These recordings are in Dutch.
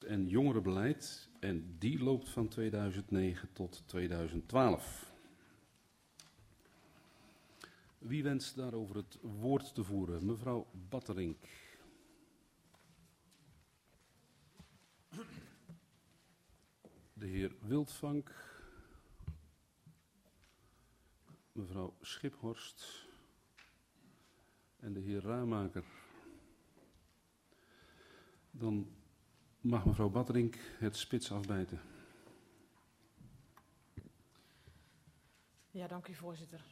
en jongerenbeleid en die loopt van 2009 tot 2012. Wie wenst daarover het woord te voeren? Mevrouw Batterink. De heer Wildvank. Mevrouw Schiphorst. En de heer Raamaker. Dan mag mevrouw Batterink het spits afbijten. Ja, dank u voorzitter.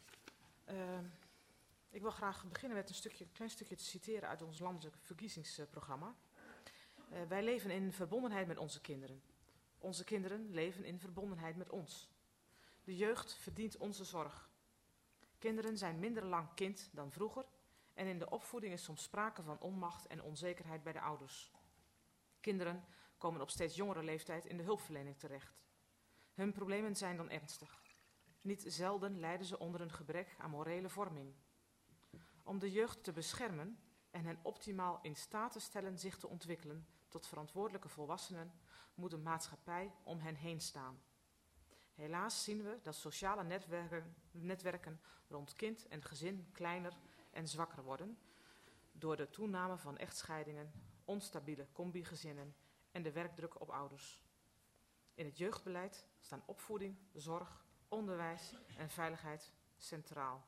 Ik wil graag beginnen met een klein stukje te citeren uit ons landelijk verkiezingsprogramma. Wij leven in verbondenheid met onze kinderen. Onze kinderen leven in verbondenheid met ons. De jeugd verdient onze zorg. Kinderen zijn minder lang kind dan vroeger en in de opvoeding is soms sprake van onmacht en onzekerheid bij de ouders. Kinderen komen op steeds jongere leeftijd in de hulpverlening terecht. Hun problemen zijn dan ernstig. Niet zelden lijden ze onder een gebrek aan morele vorming. Om de jeugd te beschermen en hen optimaal in staat te stellen zich te ontwikkelen tot verantwoordelijke volwassenen, moet de maatschappij om hen heen staan. Helaas zien we dat sociale netwerken rond kind en gezin kleiner en zwakker worden door de toename van echtscheidingen, onstabiele combi-gezinnen en de werkdruk op ouders. In het jeugdbeleid staan opvoeding, zorg, onderwijs en veiligheid centraal.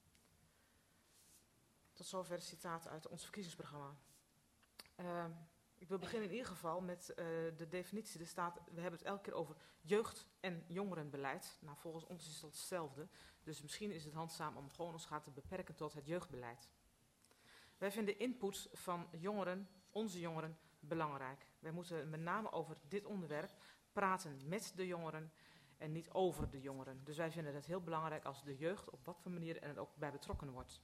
Tot zover een citaat uit ons verkiezingsprogramma. Ik wil beginnen in ieder geval met de definitie. Er staat, we hebben het elke keer over jeugd- en jongerenbeleid. Nou, volgens ons is dat hetzelfde. Dus misschien is het handzaam om gewoon ons te beperken tot het jeugdbeleid. Wij vinden input van jongeren, onze jongeren, belangrijk. Wij moeten met name over dit onderwerp praten met de jongeren en niet over de jongeren. Dus wij vinden het heel belangrijk als de jeugd op wat voor manier er ook bij betrokken wordt.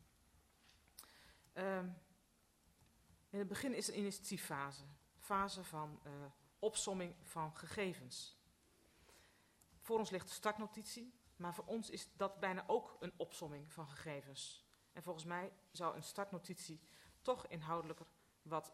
In het begin is een initiatieffase, fase van opsomming van gegevens. Voor ons ligt de startnotitie, maar voor ons is dat bijna ook een opsomming van gegevens. En volgens mij zou een startnotitie toch inhoudelijker wat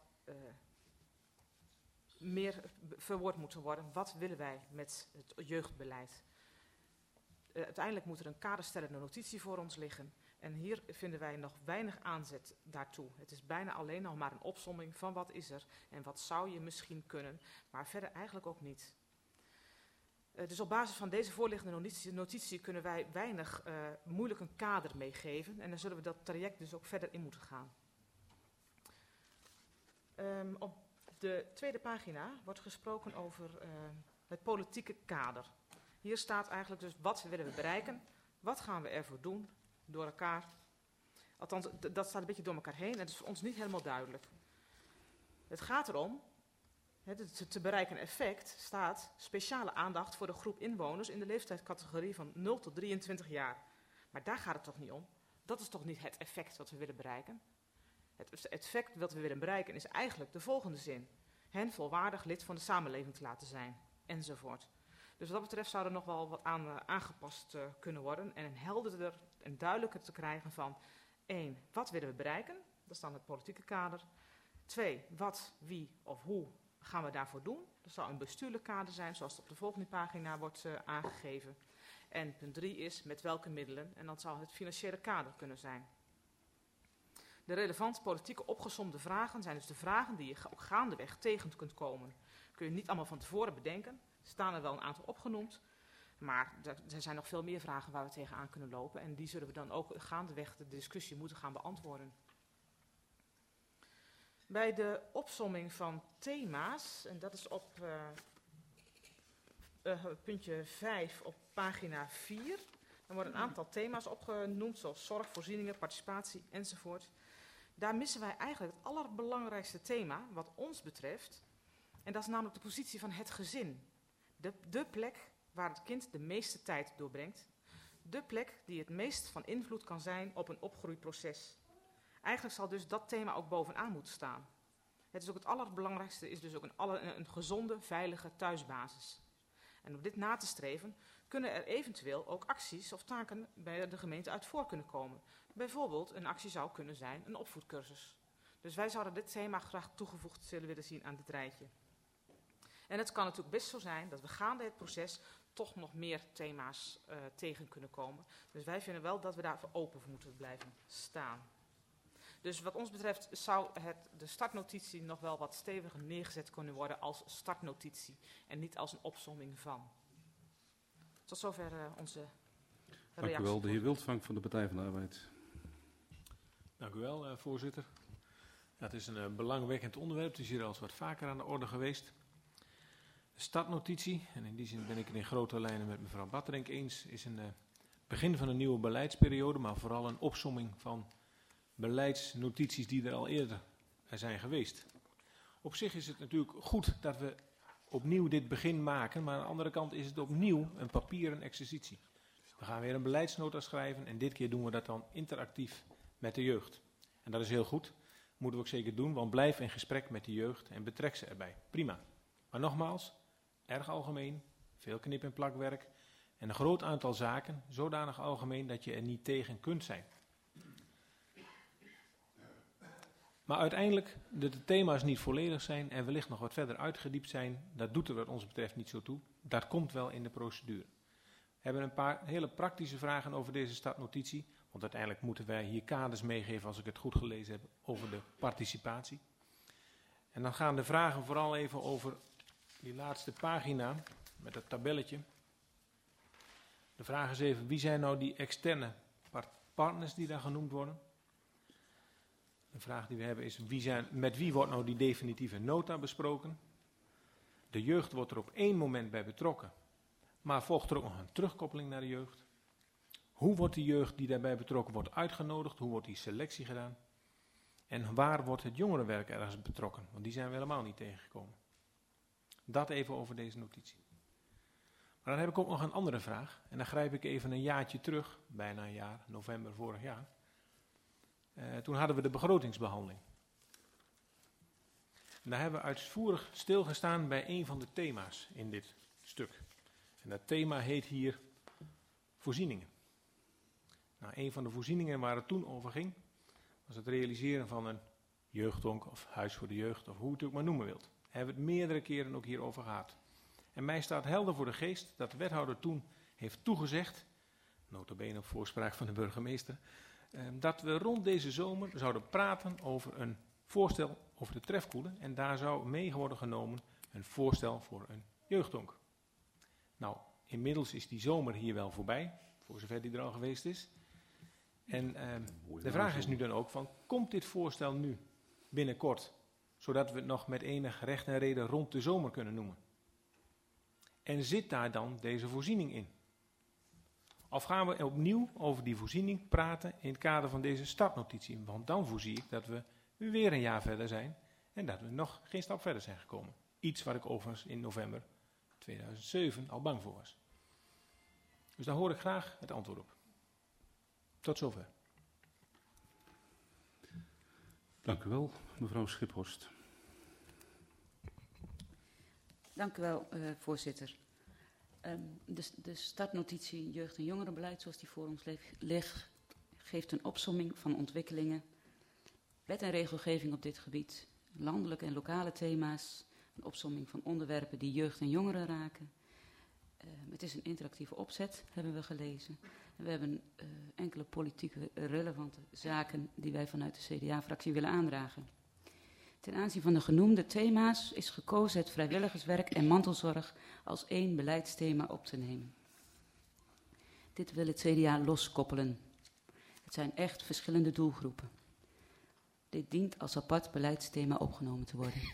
meer verwoord moeten worden. Wat willen wij met het jeugdbeleid? Uiteindelijk moet er een kaderstellende notitie voor ons liggen. En hier vinden wij nog weinig aanzet daartoe. Het is bijna alleen nog maar een opsomming van wat is er en wat zou je misschien kunnen, maar verder eigenlijk ook niet. Dus op basis van deze voorliggende notitie kunnen wij weinig moeilijk een kader meegeven. En dan zullen we dat traject dus ook verder in moeten gaan. Op de tweede pagina wordt gesproken over het politieke kader. Hier staat eigenlijk dus wat willen we bereiken, wat gaan we ervoor doen, door elkaar. Althans, dat staat een beetje door elkaar heen en dat is voor ons niet helemaal duidelijk. Het gaat erom, het te bereiken effect staat speciale aandacht voor de groep inwoners in de leeftijdscategorie van 0 tot 23 jaar. Maar daar gaat het toch niet om? Dat is toch niet het effect wat we willen bereiken? Het effect wat we willen bereiken is eigenlijk de volgende zin. Hen volwaardig lid van de samenleving te laten zijn, enzovoort. Dus wat dat betreft zou er nog wel wat aan aangepast kunnen worden. En een helderder en duidelijker te krijgen van 1. Wat willen we bereiken? Dat is dan het politieke kader. 2. Wat, wie of hoe gaan we daarvoor doen? Dat zou een bestuurlijk kader zijn, zoals het op de volgende pagina wordt aangegeven. En punt 3 is met welke middelen. En dat zou het financiële kader kunnen zijn. De relevante politieke opgesomde vragen zijn dus de vragen die je ook gaandeweg tegen kunt komen. Kun je niet allemaal van tevoren bedenken. Er staan er wel een aantal opgenoemd. Maar er zijn nog veel meer vragen waar we tegenaan kunnen lopen. En die zullen we dan ook gaandeweg de discussie moeten gaan beantwoorden. Bij de opsomming van thema's, en dat is op puntje 5 op pagina 4. Er worden een aantal thema's opgenoemd, zoals zorg, voorzieningen, participatie enzovoort. Daar missen wij eigenlijk het allerbelangrijkste thema, wat ons betreft. En dat is namelijk de positie van het gezin. De plek waar het kind de meeste tijd doorbrengt. De plek die het meest van invloed kan zijn op een opgroeiproces. Eigenlijk zal dus dat thema ook bovenaan moeten staan. Het is ook het allerbelangrijkste, is dus ook een gezonde, veilige thuisbasis. En om dit na te streven, kunnen er eventueel ook acties of taken bij de gemeente uit voor kunnen komen. Bijvoorbeeld, een actie zou kunnen zijn een opvoedcursus. Dus wij zouden dit thema graag toegevoegd willen zien aan dit rijtje. En het kan natuurlijk best zo zijn dat we gaande het proces toch nog meer thema's tegen kunnen komen. Dus wij vinden wel dat we daarvoor open voor moeten blijven staan. Dus wat ons betreft zou de startnotitie nog wel wat steviger neergezet kunnen worden als startnotitie en niet als een opsomming van. Tot zover onze reactie. Dank u wel, de heer Wildvang van de Partij van de Arbeid. Dank u wel, voorzitter. Ja, het is een belangwekkend onderwerp, het is hier al eens wat vaker aan de orde geweest. De startnotitie, en in die zin ben ik het in grote lijnen met mevrouw Batterink eens, is een begin van een nieuwe beleidsperiode, maar vooral een opsomming van beleidsnotities die er al eerder zijn geweest. Op zich is het natuurlijk goed dat we opnieuw dit begin maken, maar aan de andere kant is het opnieuw een papieren exercitie. We gaan weer een beleidsnota schrijven en dit keer doen we dat dan interactief met de jeugd. En dat is heel goed, moeten we ook zeker doen, want blijf in gesprek met de jeugd en betrek ze erbij. Prima. Maar nogmaals, erg algemeen, veel knip- en plakwerk en een groot aantal zaken, zodanig algemeen dat je er niet tegen kunt zijn. Maar uiteindelijk, de thema's niet volledig zijn en wellicht nog wat verder uitgediept zijn, dat doet er wat ons betreft niet zo toe. Dat komt wel in de procedure. We hebben een paar hele praktische vragen over deze startnotitie, want uiteindelijk moeten wij hier kaders meegeven, als ik het goed gelezen heb, over de participatie. En dan gaan de vragen vooral even over die laatste pagina met dat tabelletje. De vraag is even, wie zijn nou die externe partners die daar genoemd worden? De vraag die we hebben is, met wie wordt nou die definitieve nota besproken? De jeugd wordt er op één moment bij betrokken, maar volgt er ook nog een terugkoppeling naar de jeugd? Hoe wordt de jeugd die daarbij betrokken wordt uitgenodigd? Hoe wordt die selectie gedaan? En waar wordt het jongerenwerk ergens betrokken? Want die zijn we helemaal niet tegengekomen. Dat even over deze notitie. Maar dan heb ik ook nog een andere vraag. En dan grijp ik even een jaartje terug, bijna een jaar, november vorig jaar. Toen hadden we de begrotingsbehandeling. En daar hebben we uitvoerig stilgestaan bij een van de thema's in dit stuk. En dat thema heet hier voorzieningen. Nou, een van de voorzieningen waar het toen over ging, was het realiseren van een jeugdhonk of huis voor de jeugd, of hoe je het ook maar noemen wilt. Daar hebben we het meerdere keren ook hierover gehad. En mij staat helder voor de geest dat de wethouder toen heeft toegezegd, nota bene op voorspraak van de burgemeester, dat we rond deze zomer zouden praten over een voorstel over de trefkoelen. En daar zou mee worden genomen een voorstel voor een jeugdhonk. Nou, inmiddels is die zomer hier wel voorbij, voor zover die er al geweest is. En de vraag is nu dan ook van, komt dit voorstel nu binnenkort, zodat we het nog met enig recht en reden rond de zomer kunnen noemen? En zit daar dan deze voorziening in? Of gaan we opnieuw over die voorziening praten in het kader van deze startnotitie? Want dan voorzie ik dat we weer een jaar verder zijn en dat we nog geen stap verder zijn gekomen. Iets waar ik overigens in november 2007 al bang voor was. Dus daar hoor ik graag het antwoord op. Tot zover. Dank u wel, mevrouw Schiphorst. Dank u wel, voorzitter. De startnotitie jeugd- en jongerenbeleid, zoals die voor ons ligt, geeft een opsomming van ontwikkelingen, wet en regelgeving op dit gebied, landelijke en lokale thema's, een opsomming van onderwerpen die jeugd en jongeren raken. Het is een interactieve opzet, hebben we gelezen. En we hebben enkele politieke relevante zaken die wij vanuit de CDA-fractie willen aandragen. Ten aanzien van de genoemde thema's is gekozen het vrijwilligerswerk en mantelzorg als één beleidsthema op te nemen. Dit wil het CDA loskoppelen. Het zijn echt verschillende doelgroepen. Dit dient als apart beleidsthema opgenomen te worden.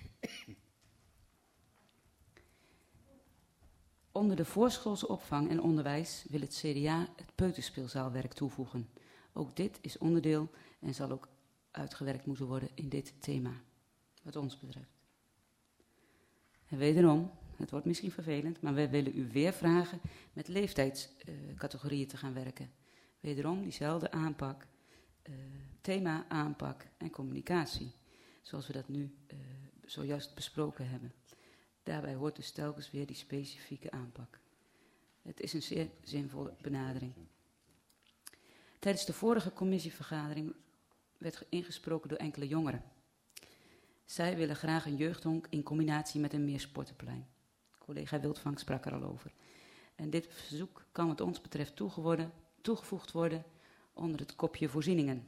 Onder de voorschoolse opvang en onderwijs wil het CDA het peuterspeelzaalwerk toevoegen. Ook dit is onderdeel en zal ook uitgewerkt moeten worden in dit thema, wat ons betreft. En wederom, het wordt misschien vervelend, maar wij willen u weer vragen met leeftijdscategorieën te gaan werken. Wederom diezelfde aanpak, thema, aanpak en communicatie, zoals we dat nu zojuist besproken hebben. Daarbij hoort dus telkens weer die specifieke aanpak. Het is een zeer zinvolle benadering. Tijdens de vorige commissievergadering werd ingesproken door enkele jongeren. Zij willen graag een jeugdhonk in combinatie met een meer sportenplein. Collega Wildvang sprak er al over. En dit verzoek kan wat ons betreft toegevoegd worden onder het kopje voorzieningen.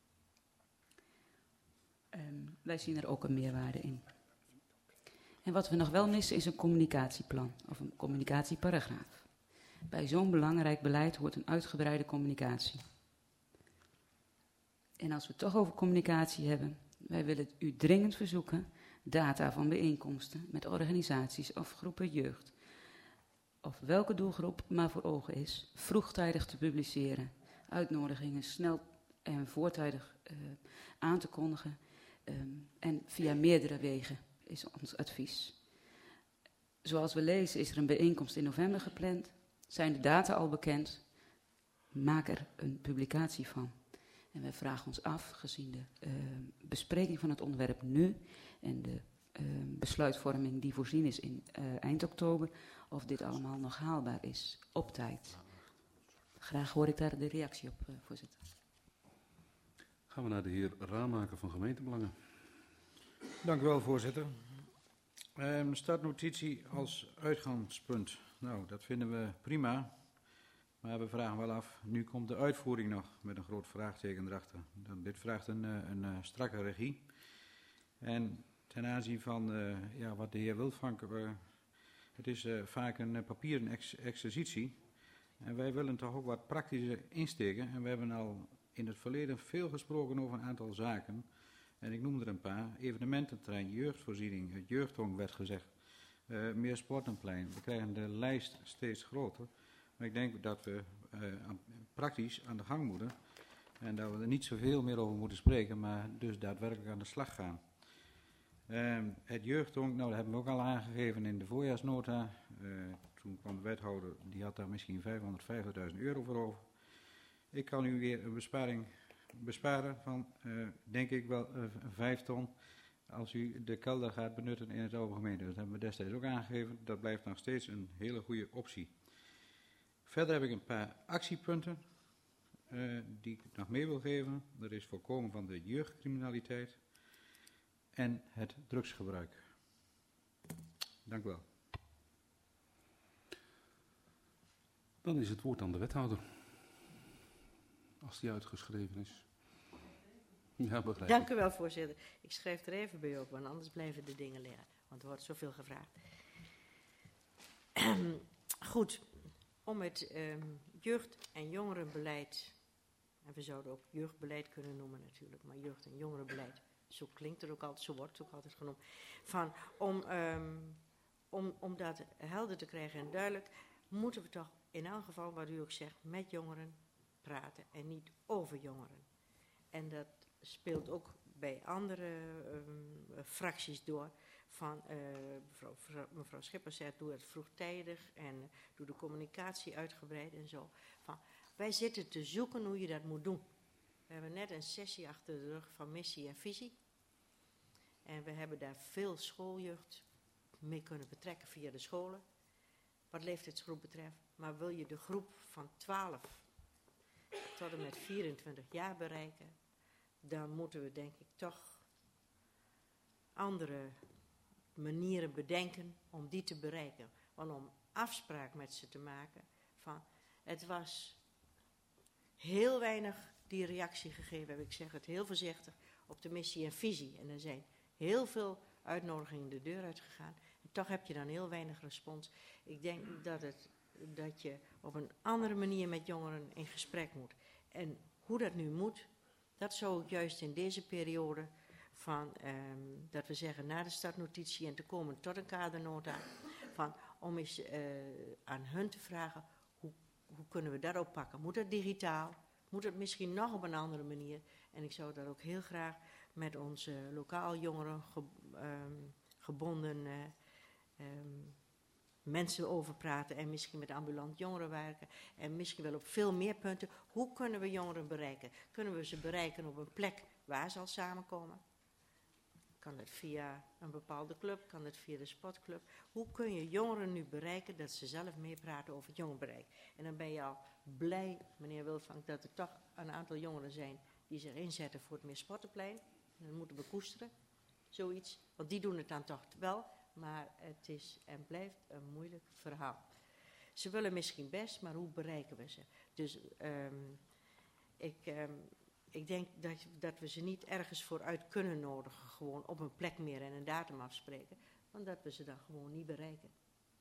Wij zien er ook een meerwaarde in. En wat we nog wel missen is een communicatieplan of een communicatieparagraaf. Bij zo'n belangrijk beleid hoort een uitgebreide communicatie. En als we het toch over communicatie hebben, wij willen u dringend verzoeken data van bijeenkomsten met organisaties of groepen jeugd, of welke doelgroep maar voor ogen is, vroegtijdig te publiceren, uitnodigingen snel en voortijdig aan te kondigen en via meerdere wegen is ons advies. Zoals we lezen is er een bijeenkomst in november gepland, zijn de data al bekend, maak er een publicatie van. En wij vragen ons af, gezien de bespreking van het onderwerp nu en de besluitvorming die voorzien is in eind oktober, of dit allemaal nog haalbaar is, op tijd. Graag hoor ik daar de reactie op, voorzitter. Gaan we naar de heer Raamaker van Gemeentebelangen. Dank u wel, voorzitter. Startnotitie als uitgangspunt. Nou, dat vinden we prima. Maar we vragen wel af, nu komt de uitvoering nog met een groot vraagteken erachter. Dit vraagt een strakke regie. En ten aanzien van wat de heer Wildvang, het is vaak een papieren exercitie. En wij willen toch ook wat praktischer insteken. En we hebben al in het verleden veel gesproken over een aantal zaken. En ik noem er een paar. Evenemententerrein, jeugdvoorziening, het jeugdhong werd gezegd. Meer sportenplein. We krijgen de lijst steeds groter. Maar ik denk dat we praktisch aan de gang moeten. En dat we er niet zoveel meer over moeten spreken, maar dus daadwerkelijk aan de slag gaan. Het jeugdhonk, nou dat hebben we ook al aangegeven in de voorjaarsnota. Toen kwam de wethouder, die had daar misschien €550.000 voor over. Ik kan u weer een besparing besparen van, denk ik wel, 5 ton. Als u de kelder gaat benutten in het oude gemeente. Dat hebben we destijds ook aangegeven. Dat blijft nog steeds een hele goede optie. Verder heb ik een paar actiepunten die ik nog mee wil geven. Dat is voorkomen van de jeugdcriminaliteit en het drugsgebruik. Dank u wel. Dan is het woord aan de wethouder. Als die uitgeschreven is. Ja, begrijp ik. Dank u wel, voorzitter. Ik schrijf er even bij op, want anders blijven de dingen liggen. Want er wordt zoveel gevraagd. Goed, om het jeugd- en jongerenbeleid, en we zouden ook jeugdbeleid kunnen noemen natuurlijk, maar jeugd- en jongerenbeleid, zo klinkt het ook altijd, zo wordt het ook altijd genoemd, van om dat helder te krijgen en duidelijk, moeten we toch in elk geval, wat u ook zegt, met jongeren praten en niet over jongeren. En dat speelt ook bij andere fracties door. Van mevrouw Schipper zegt, doe het vroegtijdig en doe de communicatie uitgebreid en zo. Van, wij zitten te zoeken hoe je dat moet doen. We hebben net een sessie achter de rug van missie en visie. En we hebben daar veel schooljeugd mee kunnen betrekken via de scholen. Wat leeftijdsgroep betreft. Maar wil je de groep van 12 tot en met 24 jaar bereiken, dan moeten we denk ik toch andere manieren bedenken om die te bereiken. Want om afspraak met ze te maken, van het was heel weinig die reactie gegeven, heb ik zeg het heel voorzichtig, op de missie en visie. En er zijn heel veel uitnodigingen de deur uitgegaan. En toch heb je dan heel weinig respons. Ik denk dat je op een andere manier met jongeren in gesprek moet. En hoe dat nu moet, dat zou ik juist in deze periode van, dat we zeggen na de startnotitie en te komen tot een kadernota, van, om eens aan hun te vragen, hoe kunnen we dat oppakken? Moet het digitaal? Moet het misschien nog op een andere manier? En ik zou daar ook heel graag met onze lokaal jongeren gebonden mensen over praten en misschien met ambulant jongeren werken en misschien wel op veel meer punten. Hoe kunnen we jongeren bereiken? Kunnen we ze bereiken op een plek waar ze al samenkomen? Kan het via een bepaalde club? Kan het via de sportclub? Hoe kun je jongeren nu bereiken dat ze zelf meer praten over het jongerenbereik? En dan ben je al blij, meneer Wildvang, dat er toch een aantal jongeren zijn die zich inzetten voor het Meer Sportenplein. En dat moeten we koesteren, zoiets. Want die doen het dan toch wel. maar het is en blijft een moeilijk verhaal. Ze willen misschien best, maar hoe bereiken we ze? Dus ik denk dat we ze niet ergens vooruit kunnen nodigen, gewoon op een plek meer en een datum afspreken, want dat we ze dan gewoon niet bereiken.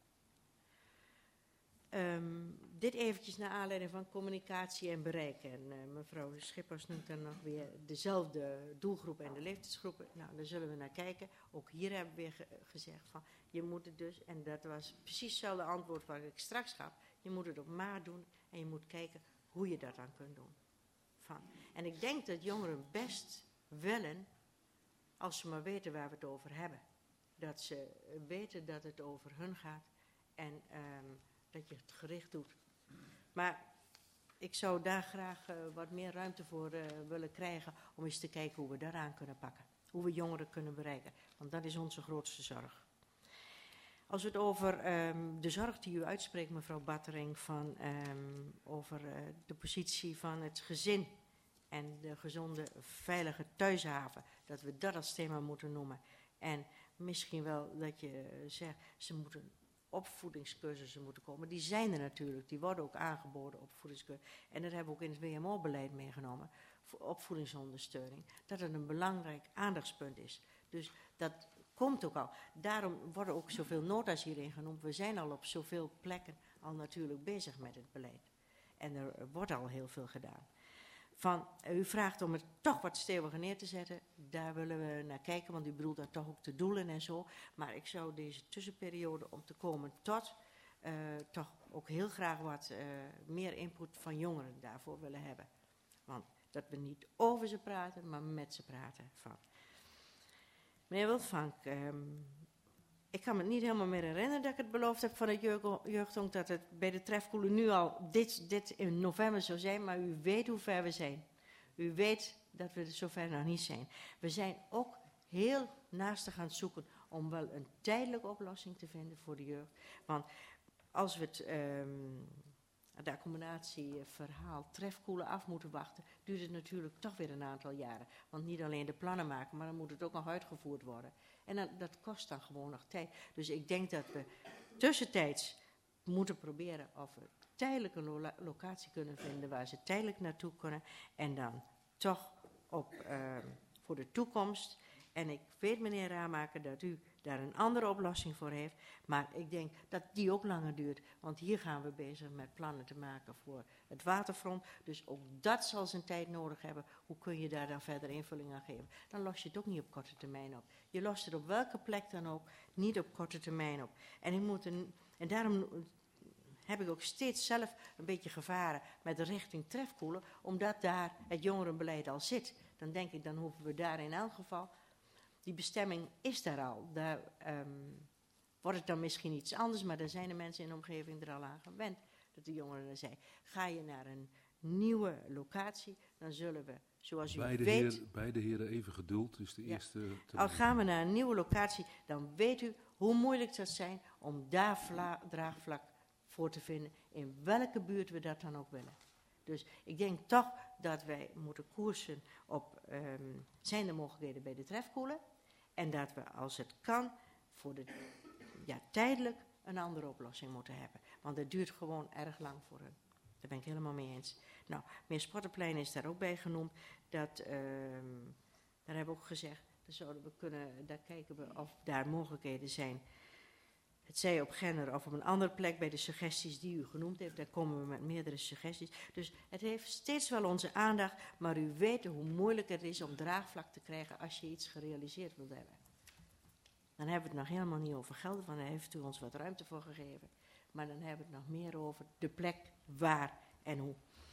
Dit eventjes naar aanleiding van communicatie en bereik. En mevrouw Schippers noemt dan nog weer dezelfde doelgroep en de leeftijdsgroepen. Nou, daar zullen we naar kijken. Ook hier hebben we weer gezegd van, je moet het dus, en dat was precies hetzelfde antwoord wat ik straks gaf, je moet het op maat doen en je moet kijken hoe je dat dan kunt doen. En ik denk dat jongeren best willen, als ze maar weten waar we het over hebben. Dat ze weten dat het over hun gaat en dat je het gericht doet. Maar ik zou daar graag wat meer ruimte voor willen krijgen om eens te kijken hoe we daaraan kunnen pakken. Hoe we jongeren kunnen bereiken, want dat is onze grootste zorg. Als we het over de zorg die u uitspreekt, mevrouw Battering, over de positie van het gezin en de gezonde, veilige thuishaven, dat we dat als thema moeten noemen. En misschien wel dat je zegt, ze moeten opvoedingscursussen moeten komen. Die zijn er natuurlijk, die worden ook aangeboden, opvoedingscursussen. En dat hebben we ook in het WMO-beleid meegenomen, voor opvoedingsondersteuning, dat het een belangrijk aandachtspunt is. Dus dat komt ook al. Daarom worden ook zoveel nota's hierin genoemd. We zijn al op zoveel plekken al natuurlijk bezig met het beleid. En er wordt al heel veel gedaan. U vraagt om het toch wat steviger neer te zetten. Daar willen we naar kijken, want u bedoelt daar toch ook de doelen en zo. Maar ik zou deze tussenperiode om te komen tot toch ook heel graag wat meer input van jongeren daarvoor willen hebben. Want dat we niet over ze praten, maar met ze praten. Meneer Wiltvank, ik kan me niet helemaal meer herinneren dat ik het beloofd heb van het jeugdhonk dat het bij de trefkoelen nu al dit in november zou zijn, maar u weet hoe ver we zijn. U weet dat we er zover nog niet zijn. We zijn ook heel naastig aan het zoeken om wel een tijdelijke oplossing te vinden voor de jeugd. Want als we de accommodatieverhaal trefkoelen af moeten wachten, duurt het natuurlijk toch weer een aantal jaren. Want niet alleen de plannen maken, maar dan moet het ook nog uitgevoerd worden. En dat kost dan gewoon nog tijd. Dus ik denk dat we tussentijds moeten proberen of we tijdelijke locatie kunnen vinden waar ze tijdelijk naartoe kunnen. En dan toch voor de toekomst. En ik weet, meneer Ramaker, dat u daar een andere oplossing voor heeft. Maar ik denk dat die ook langer duurt. Want hier gaan we bezig met plannen te maken voor het waterfront. Dus ook dat zal zijn tijd nodig hebben. Hoe kun je daar dan verder invulling aan geven? Dan los je het ook niet op korte termijn op. Je lost het op welke plek dan ook niet op korte termijn op. En daarom heb ik ook steeds zelf een beetje gevaren met de richting trefkoelen. Omdat daar het jongerenbeleid al zit. Dan denk ik, dan hoeven we daar in elk geval. Die bestemming is daar al. Daar wordt het dan misschien iets anders, maar daar zijn de mensen in de omgeving er al aan gewend. Dat de jongeren er zijn. Ga je naar een nieuwe locatie, dan zullen we, zoals u weet... Beide heren even geduld, is de eerste... Al gaan we naar een nieuwe locatie, dan weet u hoe moeilijk het zijn om daar draagvlak voor te vinden. In welke buurt we dat dan ook willen. Dus ik denk toch dat wij moeten koersen op zijn de mogelijkheden bij de trefkoelen. En dat we, als het kan, voor tijdelijk een andere oplossing moeten hebben. Want het duurt gewoon erg lang voor hun. Daar ben ik helemaal mee eens. Nou, meer Sportenplein is daar ook bij genoemd. Daar hebben we ook gezegd, daar kijken we of daar mogelijkheden zijn. Het zij op Genner of op een andere plek bij de suggesties die u genoemd heeft. Daar komen we met meerdere suggesties. Dus het heeft steeds wel onze aandacht. Maar u weet hoe moeilijk het is om draagvlak te krijgen als je iets gerealiseerd wilt hebben. Dan hebben we het nog helemaal niet over geld, want daar heeft u ons wat ruimte voor gegeven. Maar dan hebben we het nog meer over de plek, waar en hoe.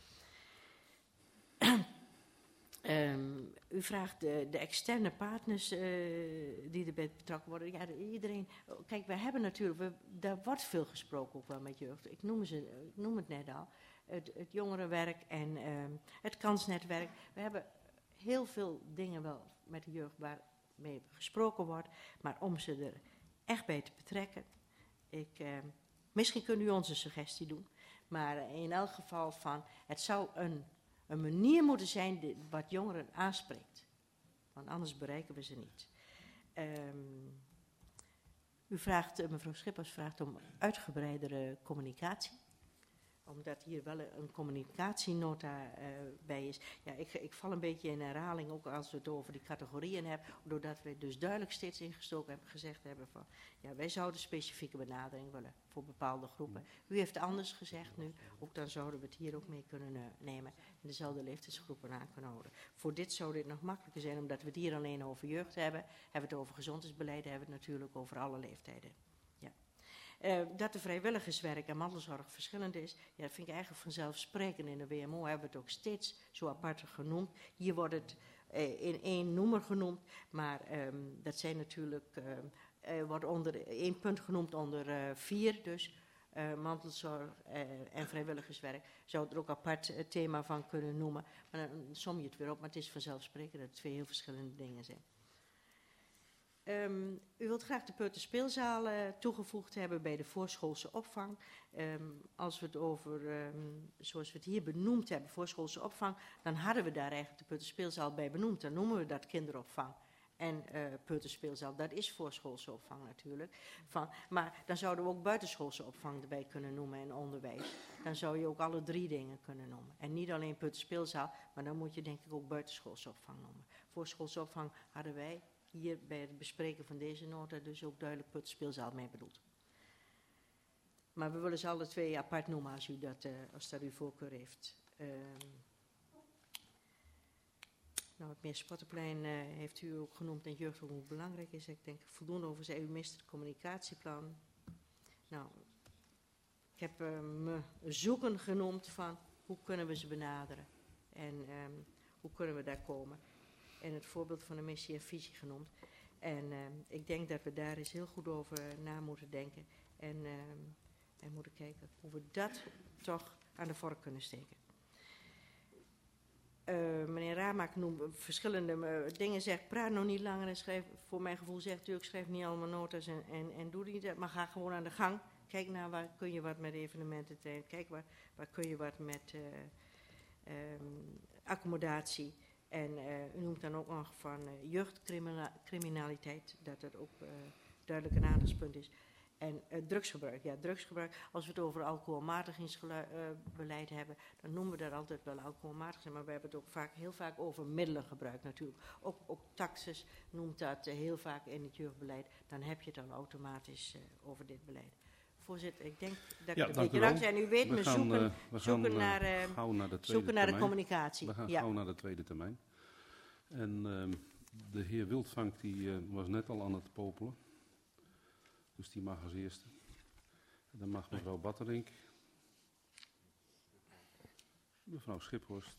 U vraagt de externe partners die erbij betrokken worden. Ja, iedereen. Kijk, wij hebben natuurlijk, daar wordt veel gesproken ook wel met jeugd. Ik noem het net al. Het jongerenwerk en het kansnetwerk. We hebben heel veel dingen wel met de jeugd waarmee gesproken wordt. Maar om ze er echt bij te betrekken. Misschien kunt u ons een suggestie doen. Maar in elk geval het zou een manier moeten zijn wat jongeren aanspreekt. Want anders bereiken we ze niet. Mevrouw Schippers vraagt om uitgebreidere communicatie. Omdat hier wel een communicatienota bij is. Ja, ik val een beetje in herhaling, ook als we het over die categorieën hebben. Doordat we dus duidelijk steeds ingestoken hebben, gezegd hebben van... Ja, wij zouden specifieke benadering willen voor bepaalde groepen. U heeft anders gezegd nu, ook dan zouden we het hier ook mee kunnen nemen. En dezelfde leeftijdsgroepen aan kunnen houden. Voor dit zou dit nog makkelijker zijn, omdat we het hier alleen over jeugd hebben. Hebben we het over gezondheidsbeleid, hebben we het natuurlijk over alle leeftijden. Dat de vrijwilligerswerk en mantelzorg verschillend is, ja, dat vind ik eigenlijk vanzelfsprekend. In de WMO hebben we het ook steeds zo apart genoemd. Hier wordt het in één noemer genoemd, maar dat zijn natuurlijk, wordt onder 1 punt genoemd onder 4, dus mantelzorg en vrijwilligerswerk. Zou er ook apart het thema van kunnen noemen, maar dan som je het weer op, maar het is vanzelfsprekend dat het 2 heel verschillende dingen zijn. U wilt graag de peuterspeelzaal toegevoegd hebben bij de voorschoolse opvang. Als we het over, zoals we het hier benoemd hebben, voorschoolse opvang, dan hadden we daar eigenlijk de peuterspeelzaal bij benoemd. Dan noemen we dat kinderopvang en peuterspeelzaal. Dat is voorschoolse opvang natuurlijk. Maar dan zouden we ook buitenschoolse opvang erbij kunnen noemen en onderwijs. Dan zou je ook alle 3 dingen kunnen noemen. En niet alleen peuterspeelzaal, maar dan moet je denk ik ook buitenschoolse opvang noemen. Voorschoolse opvang hadden wij hier bij het bespreken van deze nota dus ook duidelijk peuterspeelzaal mee bedoeld. Maar we willen ze alle 2 apart noemen als dat uw voorkeur heeft. Het Meersportenplein heeft u ook genoemd en jeugd ook hoe belangrijk is. Ik denk voldoende over zei, u mist het communicatieplan. Nou, ik heb me zoeken genoemd van hoe kunnen we ze benaderen en hoe kunnen we daar komen. En het voorbeeld van de missie en visie genoemd. En ik denk dat we daar eens heel goed over na moeten denken. En moeten kijken hoe we dat toch aan de vork kunnen steken. Meneer Ramaak noemt verschillende dingen. Zegt, praat nog niet langer en schrijf. Voor mijn gevoel zegt natuurlijk, schrijf niet allemaal notas en doe niet dat. Maar ga gewoon aan de gang. Kijk naar waar kun je wat met evenementen trainen. Kijk waar kun je wat met accommodatie. En u noemt dan ook nog van jeugdcriminaliteit, dat dat ook duidelijk een aandachtspunt is. En drugsgebruik. Ja, drugsgebruik. Als we het over alcoholmatigingsbeleid hebben, dan noemen we dat altijd wel alcoholmatiging. Maar we hebben het ook heel vaak over middelengebruik natuurlijk. Ook Taxis noemt dat heel vaak in het jeugdbeleid. Dan heb je het dan automatisch over dit beleid. Voorzitter, ik denk dat ik een beetje lang zijn. U weet, zoeken naar de communicatie. We gaan gauw naar de tweede termijn. En de heer Wildvank die was net al aan het popelen. Dus die mag als eerste. Dan mag mevrouw Batterink. Mevrouw Schiphorst.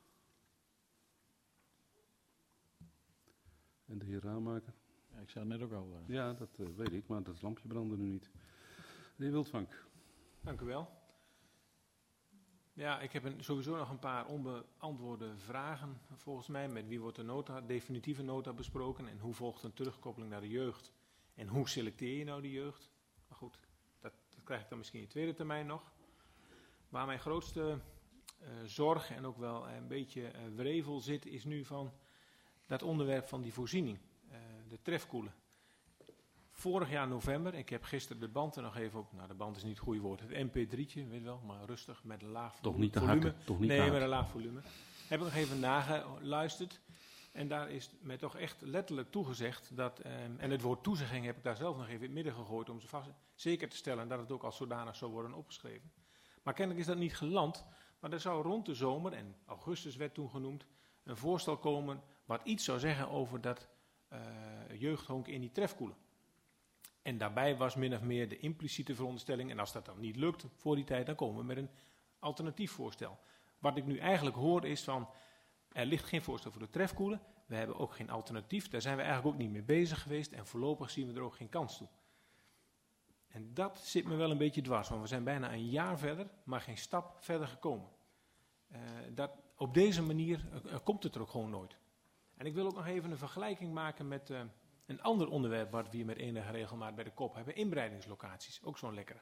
En de heer Ramaker. Ja, ik zei het net ook al. Ja, dat weet ik, maar dat lampje brandde nu niet. De heer Wildvank. Dank u wel. Ja, ik heb sowieso nog een paar onbeantwoorde vragen. Volgens mij, met wie wordt de definitieve nota besproken en hoe volgt een terugkoppeling naar de jeugd? En hoe selecteer je nou die jeugd? Maar goed, dat krijg ik dan misschien in de tweede termijn nog. Waar mijn grootste zorg en ook wel een beetje wrevel zit, is nu van dat onderwerp van die voorziening, de trefkoelen. Vorig jaar november, ik heb gisteren de band er nog even op, nou de band is niet het goede woord, het MP3'tje, weet wel, maar rustig, met een laag volume. Toch niet te hakken, toch niet Nee, met een laag volume. Heb ik nog even nageluisterd en daar is mij toch echt letterlijk toegezegd dat, en het woord toezegging heb ik daar zelf nog even in het midden gegooid om ze vast zeker te stellen dat het ook als zodanig zou worden opgeschreven. Maar kennelijk is dat niet geland, maar er zou rond de zomer, en augustus werd toen genoemd, een voorstel komen wat iets zou zeggen over dat jeugdhonk in die trefkoelen. En daarbij was min of meer de impliciete veronderstelling, en als dat dan niet lukt voor die tijd, dan komen we met een alternatief voorstel. Wat ik nu eigenlijk hoor is van, er ligt geen voorstel voor de trefkoelen, we hebben ook geen alternatief, daar zijn we eigenlijk ook niet mee bezig geweest en voorlopig zien we er ook geen kans toe. En dat zit me wel een beetje dwars, want we zijn bijna een jaar verder, maar geen stap verder gekomen. Op deze manier komt het er ook gewoon nooit. En ik wil ook nog even een vergelijking maken met een ander onderwerp wat we hier met enige regelmaat bij de kop hebben, inbreidingslocaties, ook zo'n lekkere.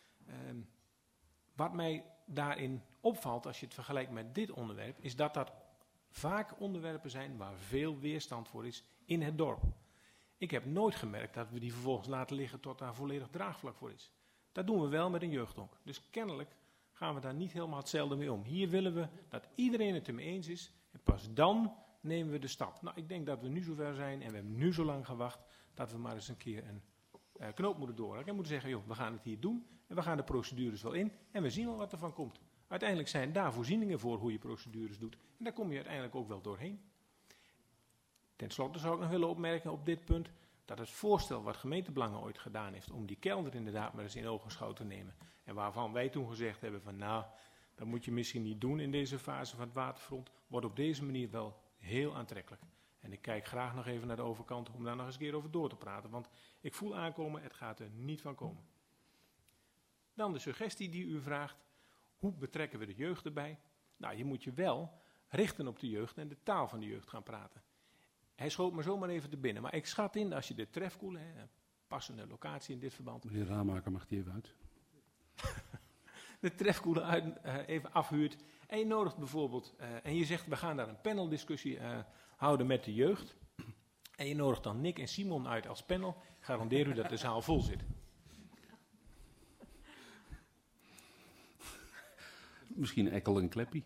Wat mij daarin opvalt als je het vergelijkt met dit onderwerp, is dat dat vaak onderwerpen zijn waar veel weerstand voor is in het dorp. Ik heb nooit gemerkt dat we die vervolgens laten liggen tot daar volledig draagvlak voor is. Dat doen we wel met een jeugdhonk. Dus kennelijk gaan we daar niet helemaal hetzelfde mee om. Hier willen we dat iedereen het ermee eens is en pas dan nemen we de stap. Nou, ik denk dat we nu zover zijn en we hebben nu zo lang gewacht dat we maar eens een keer een knoop moeten doorhakken. En moeten zeggen, joh, we gaan het hier doen en we gaan de procedures wel in en we zien wel wat er van komt. Uiteindelijk zijn daar voorzieningen voor hoe je procedures doet en daar kom je uiteindelijk ook wel doorheen. Ten slotte zou ik nog willen opmerken op dit punt dat het voorstel wat gemeentebelangen ooit gedaan heeft om die kelder inderdaad maar eens in ogenschouw te nemen en waarvan wij toen gezegd hebben van nou, dat moet je misschien niet doen in deze fase van het waterfront, wordt op deze manier wel heel aantrekkelijk. En ik kijk graag nog even naar de overkant om daar nog eens een keer over door te praten, want ik voel aankomen, het gaat er niet van komen. Dan de suggestie die u vraagt, hoe betrekken we de jeugd erbij? Nou, je moet je wel richten op de jeugd en de taal van de jeugd gaan praten. Hij schoot me zomaar even te binnen, maar ik schat in als je de trefkoelen, een passende locatie in dit verband, Meneer Raamaker, mag die even uit? de trefkoelen even afhuurt en je nodigt bijvoorbeeld, en je zegt we gaan daar een paneldiscussie houden met de jeugd en je nodigt dan Nick en Simon uit als panel, garandeer u dat de zaal vol zit. Misschien Ekkel en Kleppie.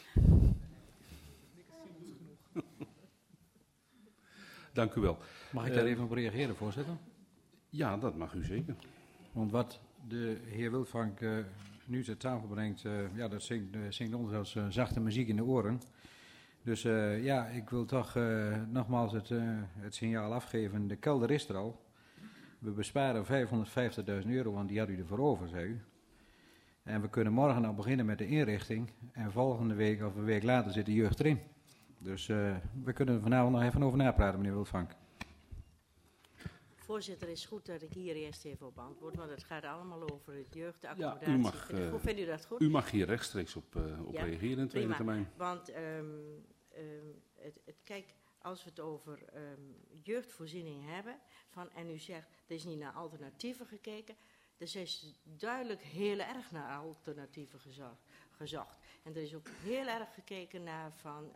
Dank u wel. Mag ik daar even op reageren, voorzitter? Ja, dat mag u zeker. Want wat de heer Wildvank nu ter tafel brengt, ja, dat zingt ons als zachte muziek in de oren. Dus ja, ik wil toch nogmaals het signaal afgeven. De kelder is er al. We besparen €550.000, want die had u ervoor over, zei u. En we kunnen morgen al beginnen met de inrichting. En volgende week of een week later zit de jeugd erin. Dus we kunnen er vanavond nog even over napraten, meneer Wildvank. Voorzitter, het is goed dat ik hier eerst even op antwoord, want het gaat allemaal over het jeugdaccommodatie. Ja, u mag, Vindt u dat goed? U mag hier rechtstreeks op Ja, reageren in tweede prima. termijn. Want kijk, als we het over jeugdvoorziening hebben, en u zegt, er is niet naar alternatieven gekeken, dus is duidelijk heel erg naar alternatieven gezocht. En er is ook heel erg gekeken naar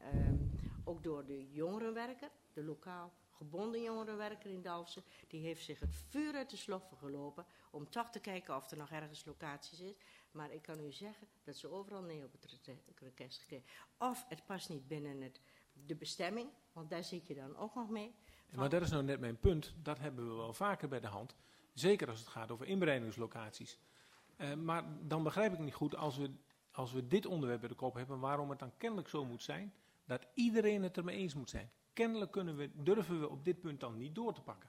ook door de jongerenwerker, de lokaal gebonden jongerenwerker in Dalfsen, die heeft zich het vuur uit de sloffen gelopen om toch te kijken of er nog ergens locaties is. Maar ik kan u zeggen dat ze overal nee op het request gekregen. Of het past niet binnen de bestemming, want daar zit je dan ook nog mee. Maar dat is nou net mijn punt, dat hebben we wel vaker bij de hand. Zeker als het gaat over inbreidingslocaties. Maar dan begrijp ik niet goed, als we dit onderwerp bij de kop hebben, waarom het dan kennelijk zo moet zijn dat iedereen het ermee eens moet zijn. Kennelijk durven we op dit punt dan niet door te pakken.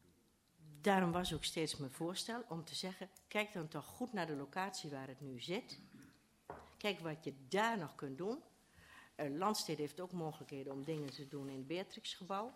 Daarom was ook steeds mijn voorstel om te zeggen, kijk dan toch goed naar de locatie waar het nu zit. Kijk wat je daar nog kunt doen. Landstede heeft ook mogelijkheden om dingen te doen in het Beatrixgebouw.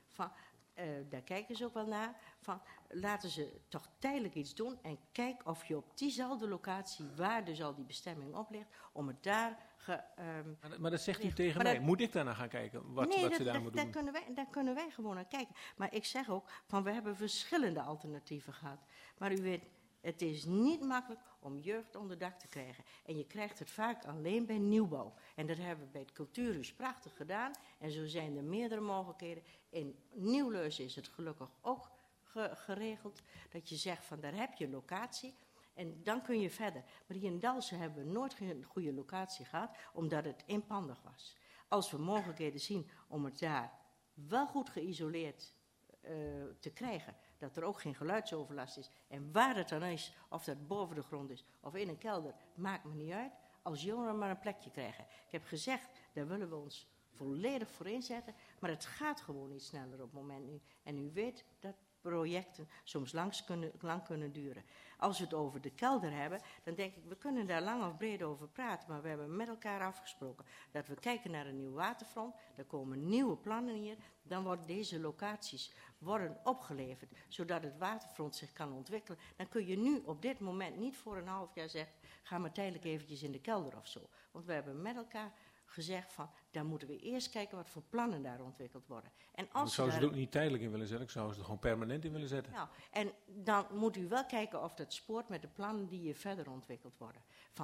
Daar kijken ze ook wel naar. Laten ze toch tijdelijk iets doen en kijk of je op diezelfde locatie, waar dus al die bestemming op ligt, om het daar... Maar dat zegt u tegen mij. Moet ik daarna gaan kijken wat ze daar moeten doen? Daar kunnen wij gewoon naar kijken. Maar ik zeg ook, we hebben verschillende alternatieven gehad. Maar u weet, het is niet makkelijk om jeugd onder dak te krijgen. En je krijgt het vaak alleen bij nieuwbouw. En dat hebben we bij het Cultuurhuis prachtig gedaan. En zo zijn er meerdere mogelijkheden. In Nieuwleusen is het gelukkig ook geregeld. Dat je zegt daar heb je locatie. En dan kun je verder. Maar hier in Dalfsen hebben we nooit een goede locatie gehad, omdat het inpandig was. Als we mogelijkheden zien om het daar wel goed geïsoleerd te krijgen, dat er ook geen geluidsoverlast is. En waar het dan is, of dat boven de grond is of in een kelder, maakt me niet uit. Als jongeren maar een plekje krijgen. Ik heb gezegd, daar willen we ons volledig voor inzetten. Maar het gaat gewoon niet sneller op het moment nu. En u weet dat projecten soms lang kunnen duren. Als we het over de kelder hebben, dan denk ik, we kunnen daar lang of breed over praten. Maar we hebben met elkaar afgesproken dat we kijken naar een nieuw waterfront. Er komen nieuwe plannen hier. Dan worden deze locaties opgeleverd, zodat het waterfront zich kan ontwikkelen. Dan kun je nu op dit moment niet voor een half jaar zeggen, ga maar tijdelijk eventjes in de kelder of zo. Want we hebben met elkaar gezegd daar moeten we eerst kijken wat voor plannen daar ontwikkeld worden. En als ik zou ze er ook niet tijdelijk in willen zetten, ik zou ze er gewoon permanent in willen zetten. Nou, en dan moet u wel kijken of dat spoort met de plannen die hier verder ontwikkeld worden.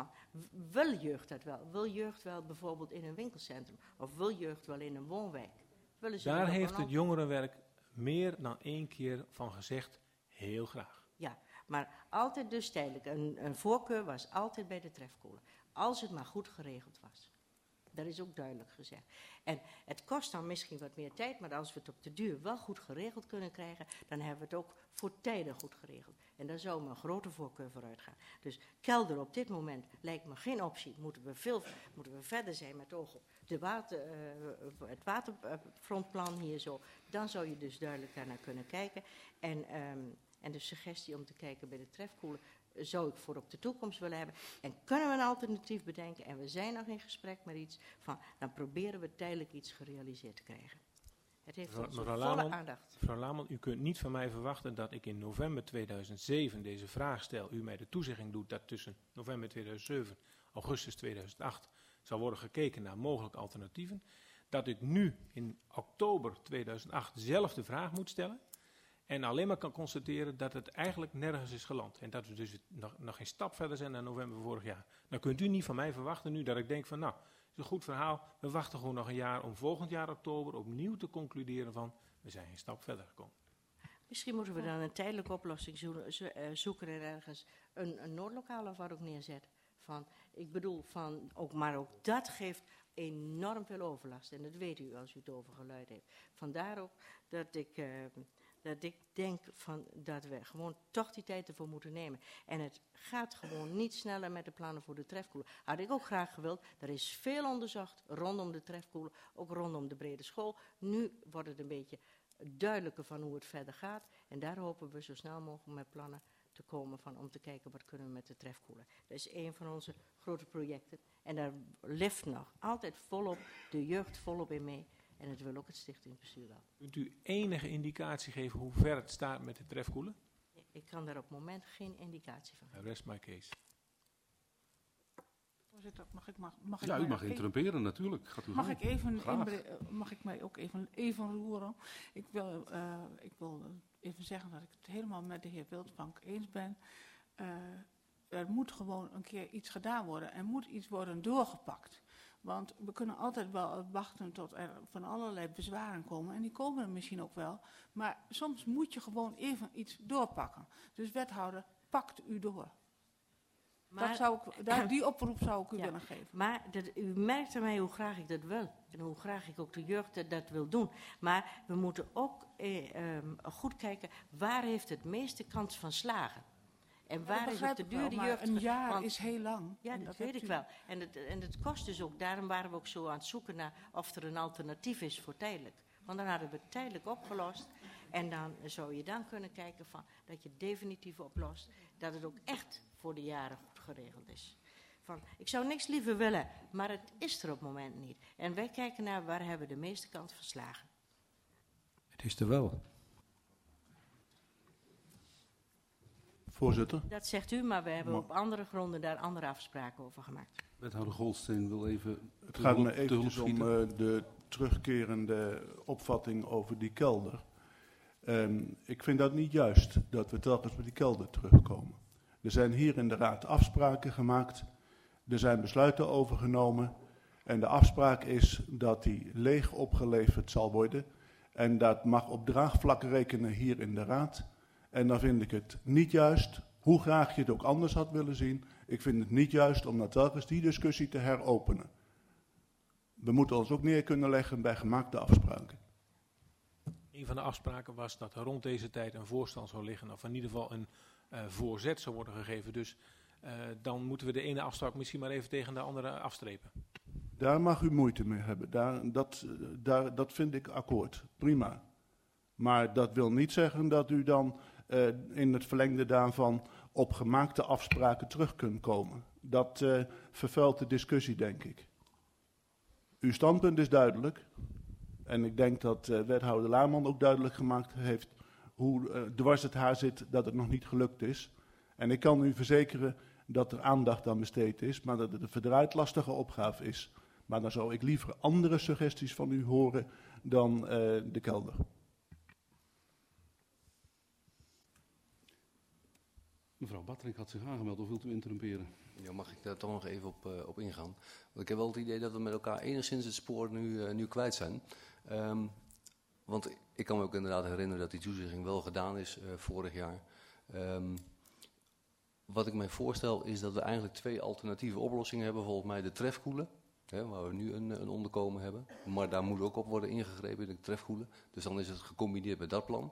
Wil jeugd dat wel? Wil jeugd wel bijvoorbeeld in een winkelcentrum? Of wil jeugd wel in een woonwijk? Daar heeft het jongerenwerk meer dan 1 keer van gezegd, heel graag. Ja, maar altijd dus tijdelijk. Een voorkeur was altijd bij de trefkolen. Als het maar goed geregeld was. Dat is ook duidelijk gezegd. En het kost dan misschien wat meer tijd, maar als we het op de duur wel goed geregeld kunnen krijgen, dan hebben we het ook voor tijden goed geregeld. En daar zou me een grote voorkeur voor uitgaan. Dus kelder op dit moment lijkt me geen optie. Moeten we verder zijn met oog op het waterfrontplan hier zo. Dan zou je dus duidelijk daarnaar kunnen kijken. En de suggestie om te kijken bij de trefkoelen zou ik voor op de toekomst willen hebben. En kunnen we een alternatief bedenken, en we zijn nog in gesprek met iets, dan proberen we tijdelijk iets gerealiseerd te krijgen. Het heeft onze volle aandacht. Mevrouw Laman, u kunt niet van mij verwachten dat ik in november 2007 deze vraag stel. U mij de toezegging doet dat tussen november 2007 en augustus 2008 zal worden gekeken naar mogelijke alternatieven. Dat ik nu in oktober 2008 zelf de vraag moet stellen. En alleen maar kan constateren dat het eigenlijk nergens is geland. En dat we dus nog geen stap verder zijn dan november vorig jaar. Dan kunt u niet van mij verwachten nu dat ik denk van, nou, het is een goed verhaal. We wachten gewoon nog een jaar om volgend jaar oktober opnieuw te concluderen van, we zijn geen stap verder gekomen. Misschien moeten we dan een tijdelijke oplossing zoeken en ergens een noodlokaal of wat ook neerzetten. Maar ook dat geeft enorm veel overlast. En dat weet u als u het over geluid heeft. Vandaar ook dat ik denk dat we gewoon toch die tijd ervoor moeten nemen. En het gaat gewoon niet sneller met de plannen voor de trefkoelen. Had ik ook graag gewild. Er is veel onderzocht rondom de trefkoelen, ook rondom de brede school. Nu wordt het een beetje duidelijker van hoe het verder gaat. En daar hopen we zo snel mogelijk met plannen te komen om te kijken wat kunnen we met de trefkoelen. Dat is een van onze grote projecten. En daar leeft nog altijd volop de jeugd volop in mee. En het wil ook het stichtingsbestuur wel. Kunt u enige indicatie geven hoe ver het staat met de trefkoelen? Ik kan daar op het moment geen indicatie van geven. Rest my case. Voorzitter, U mag interrumperen natuurlijk. Gaat u mag ik mij ook even roeren? Ik wil even zeggen dat ik het helemaal met de heer Wildvank eens ben. Er moet gewoon een keer iets gedaan worden. Er moet iets worden doorgepakt. Want we kunnen altijd wel wachten tot er van allerlei bezwaren komen. En die komen er misschien ook wel. Maar soms moet je gewoon even iets doorpakken. Dus wethouder, pakt u door. Die oproep zou ik u willen geven. Maar u merkt aan mij hoe graag ik dat wil. En hoe graag ik ook de jeugd dat wil doen. Maar we moeten ook goed kijken, waar heeft het meeste kans van slagen? En waar is het de duur de jeugd? Een jaar is heel lang. Ja, dat weet ik wel. En het kost dus ook, daarom waren we ook zo aan het zoeken naar of er een alternatief is voor tijdelijk. Want dan hadden we het tijdelijk opgelost. En dan zou je dan kunnen kijken dat je het definitief oplost. Dat het ook echt voor de jaren goed geregeld is. Ik zou niks liever willen, maar het is er op het moment niet. En wij kijken naar waar hebben we de meeste kans van slagen. Het is er wel. Voorzitter. Dat zegt u, maar we hebben op andere gronden daar andere afspraken over gemaakt. Wethouder Goldsteen wil even... Het gaat me eventjes om de terugkerende opvatting over die kelder. Ik vind dat niet juist, dat we telkens met die kelder terugkomen. Er zijn hier in de raad afspraken gemaakt. Er zijn besluiten overgenomen. En de afspraak is dat die leeg opgeleverd zal worden. En dat mag op draagvlak rekenen hier in de raad. En dan vind ik het niet juist, hoe graag je het ook anders had willen zien. Ik vind het niet juist om dan telkens die discussie te heropenen. We moeten ons ook neer kunnen leggen bij gemaakte afspraken. Een van de afspraken was dat er rond deze tijd een voorstand zou liggen. Of in ieder geval een voorzet zou worden gegeven. Dus dan moeten we de ene afspraak misschien maar even tegen de andere afstrepen. Daar mag u moeite mee hebben. Dat vind ik akkoord. Prima. Maar dat wil niet zeggen dat u dan in het verlengde daarvan op gemaakte afspraken terug kunt komen. Dat vervuilt de discussie, denk ik. Uw standpunt is duidelijk. En ik denk dat wethouder Laarman ook duidelijk gemaakt heeft hoe dwars het haar zit dat het nog niet gelukt is. En ik kan u verzekeren dat er aandacht aan besteed is, maar dat het een verdraaid lastige opgave is. Maar dan zou ik liever andere suggesties van u horen dan de kelder. Mevrouw Batterink had zich aangemeld, of wilt u interrumperen? Ja, mag ik daar toch nog even op ingaan? Want ik heb wel het idee dat we met elkaar enigszins het spoor nu kwijt zijn. Want ik kan me ook inderdaad herinneren dat die toezegging wel gedaan is vorig jaar. Wat ik mij voorstel is dat we eigenlijk 2 alternatieve oplossingen hebben. Volgens mij de trefkoelen, waar we nu een onderkomen hebben. Maar daar moet ook op worden ingegrepen in de trefkoelen. Dus dan is het gecombineerd met dat plan.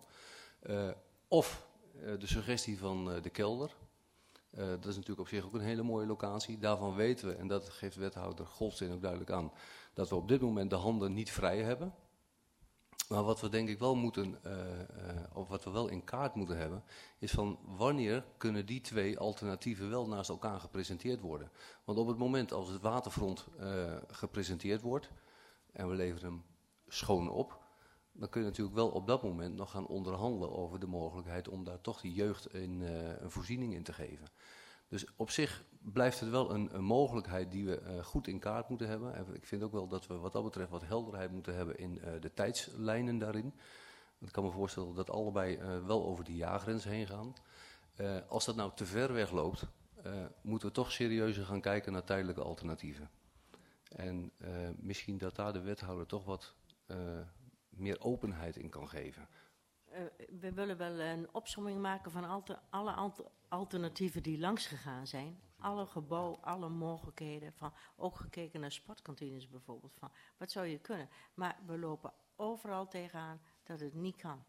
Of de suggestie van de kelder. Dat is natuurlijk op zich ook een hele mooie locatie. Daarvan weten we, en dat geeft wethouder Goldsteen ook duidelijk aan, dat we op dit moment de handen niet vrij hebben. Maar wat we denk ik wel moeten, of wat we wel in kaart moeten hebben, is van wanneer kunnen die 2 alternatieven wel naast elkaar gepresenteerd worden. Want op het moment als het waterfront gepresenteerd wordt, en we leveren hem schoon op, dan kun je natuurlijk wel op dat moment nog gaan onderhandelen over de mogelijkheid om daar toch die jeugd een voorziening in te geven. Dus op zich blijft het wel een mogelijkheid die we goed in kaart moeten hebben. En ik vind ook wel dat we wat dat betreft wat helderheid moeten hebben in de tijdslijnen daarin. Want ik kan me voorstellen dat allebei wel over die jaargrens heen gaan. Als dat nou te ver wegloopt, moeten we toch serieuzer gaan kijken naar tijdelijke alternatieven. En misschien dat daar de wethouder toch wat meer openheid in kan geven. We willen wel een opsomming maken van alle alternatieven die langs gegaan zijn. Alle gebouwen, alle mogelijkheden. Ook gekeken naar sportkantines bijvoorbeeld. Wat zou je kunnen? Maar we lopen overal tegenaan dat het niet kan.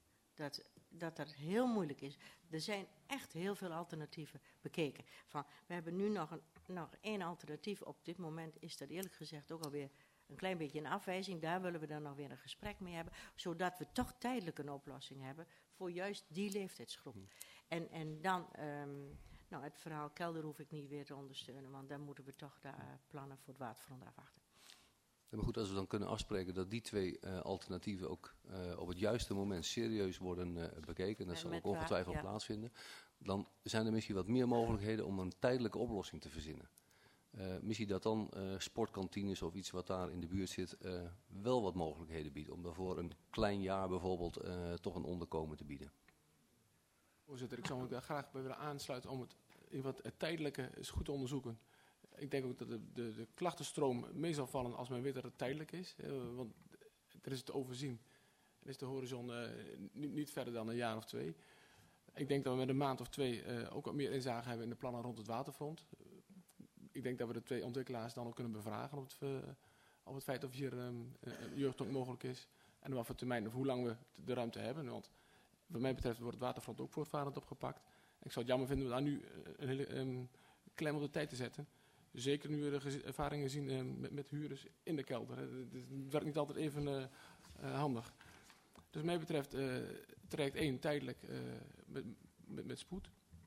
Dat heel moeilijk is. Er zijn echt heel veel alternatieven bekeken. We hebben nu nog 1 alternatief. Op dit moment is dat eerlijk gezegd ook alweer een klein beetje een afwijzing. Daar willen we dan nog weer een gesprek mee hebben. Zodat we toch tijdelijk een oplossing hebben voor juist die leeftijdsgroep. En dan, het verhaal kelder hoef ik niet weer te ondersteunen. Want dan moeten we toch de plannen voor het waterfront afwachten. Ja, maar goed, als we dan kunnen afspreken dat die 2 alternatieven ook op het juiste moment serieus worden bekeken. En dat zal ook ongetwijfeld plaatsvinden. Dan zijn er misschien wat meer mogelijkheden om een tijdelijke oplossing te verzinnen. Misschien dat dan sportkantines of iets wat daar in de buurt zit wel wat mogelijkheden biedt. Om daarvoor een klein jaar bijvoorbeeld toch een onderkomen te bieden. Voorzitter, ik zou me daar graag bij willen aansluiten om het tijdelijke eens goed te onderzoeken. Ik denk ook dat de klachtenstroom mee zal vallen als men weet dat het tijdelijk is. Want er is het te overzien. Er is de horizon niet verder dan een jaar of 2. Ik denk dat we met een maand of 2 ook wat meer inzage hebben in de plannen rond het waterfront. Ik denk dat we de 2 ontwikkelaars dan ook kunnen bevragen op het feit of hier jeugd ook mogelijk is. En op wat voor termijn of hoe lang we de ruimte hebben. Want wat mij betreft wordt het waterfront ook voortvarend opgepakt. Ik zou het jammer vinden om daar nu een hele klem op de tijd te zetten. Zeker nu we de ervaringen zien met huurders in de kelder. Het werkt niet altijd even handig. Dus wat mij betreft traject 1 tijdelijk met spoed.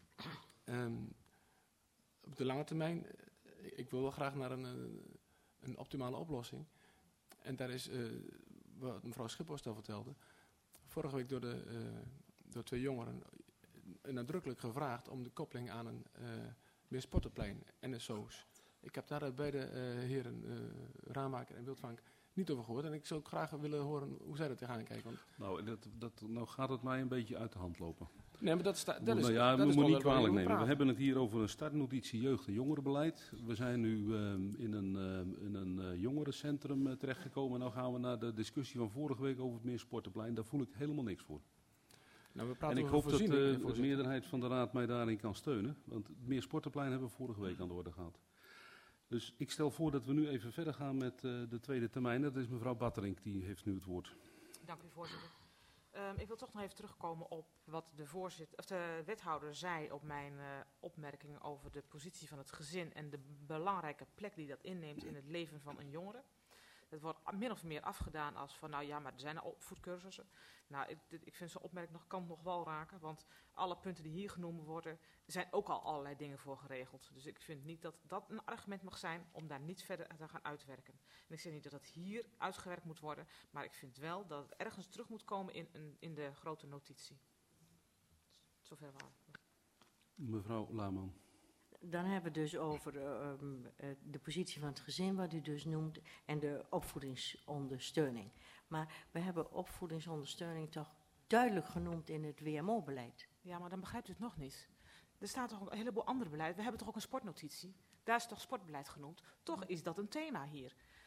Op de lange termijn, ik wil wel graag naar een optimale oplossing. En daar is, wat mevrouw Schiphorst al vertelde, vorige week door 2 jongeren nadrukkelijk gevraagd om de koppeling aan een meer sportenplein, NSO's. Ik heb daar bij de heren Raamaker en Wildvank niet over gehoord. En ik zou ook graag willen horen hoe zij er tegenaan kijken. Want Nou gaat het mij een beetje uit de hand lopen. Nee, maar dat we moeten niet kwalijk nemen. We hebben het hier over een startnotitie jeugd- en jongerenbeleid. We zijn nu in een jongerencentrum terechtgekomen. Nou gaan we naar de discussie van vorige week over het meer sportenplein. Daar voel ik helemaal niks voor. Nou, en ik hoop dat de meerderheid van de raad mij daarin kan steunen. Want het meer sportenplein hebben we vorige week aan de orde gehad. Dus ik stel voor dat we nu even verder gaan met de tweede termijn. Dat is mevrouw Batterink, die heeft nu het woord. Dank u, voorzitter. Ik wil toch nog even terugkomen op wat de wethouder zei op mijn opmerking over de positie van het gezin en de belangrijke plek die dat inneemt in het leven van een jongere. Het wordt min of meer afgedaan als van, nou ja, maar er zijn al opvoedcursussen. Nou, ik vind zo'n opmerking kan nog wel raken, want alle punten die hier genoemd worden, er zijn ook al allerlei dingen voor geregeld. Dus ik vind niet dat dat een argument mag zijn om daar niet verder te gaan uitwerken. En ik zeg niet dat het hier uitgewerkt moet worden, maar ik vind wel dat het ergens terug moet komen in de grote notitie. Zover waar. Mevrouw Laman. Dan hebben we dus over de positie van het gezin, wat u dus noemt, en de opvoedingsondersteuning. Maar we hebben opvoedingsondersteuning toch duidelijk genoemd in het WMO-beleid. Ja, maar dan begrijpt u het nog niet. Er staat toch een heleboel andere beleid. We hebben toch ook een sportnotitie. Daar is toch sportbeleid genoemd. Toch is dat een thema hier.